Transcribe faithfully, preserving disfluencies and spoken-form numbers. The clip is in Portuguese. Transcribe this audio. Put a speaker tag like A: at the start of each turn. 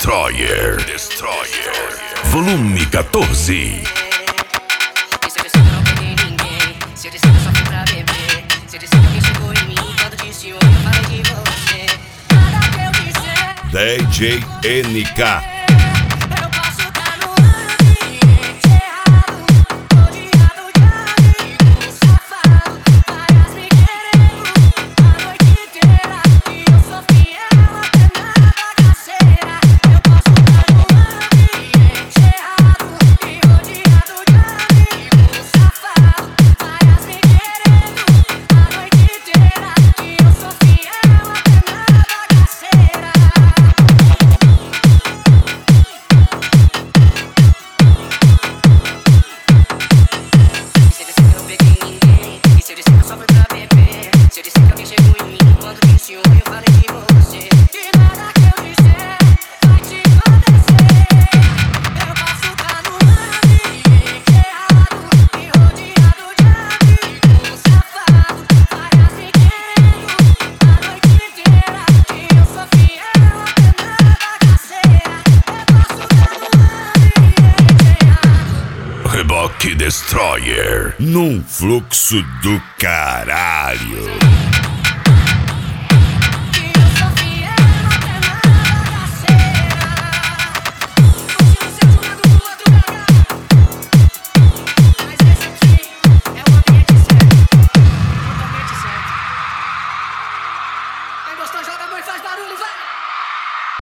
A: Destroyer. Destroyer. Volume quatorze.
B: E se eu disser que eu não peguei ninguém? Se eu disser que eu só fui pra beber? Se eu disser que alguém chegou em mim quando disse oi, eu falei de você? Nada que eu disser
A: D J N K.
B: eu posso tá no ambiente errado, rodeado de amigos safado, várias me querendo a noite inteira, e eu sou fiel até na bagaceira. Eu posso tá no ambiente errado e rodeado de amigos safado, várias me querendo a noite inteira, e eu sou fiel até na bagaceira. E se eu disser que eu não peguei ninguém? E se eu disser que eu só fui pra beber? Se eu disser que alguém chegou em mim quando disse oi, eu falei de você? E nada que eu disser vai te acontecer. Eu posso tá no ambiente errado e rodeado de amigos safado, várias me querendo a noite inteira, e eu sou fiel até na bagaceira. Eu posso tá no ambiente errado.
A: Reboque Destroyer. Num fluxo do caralho.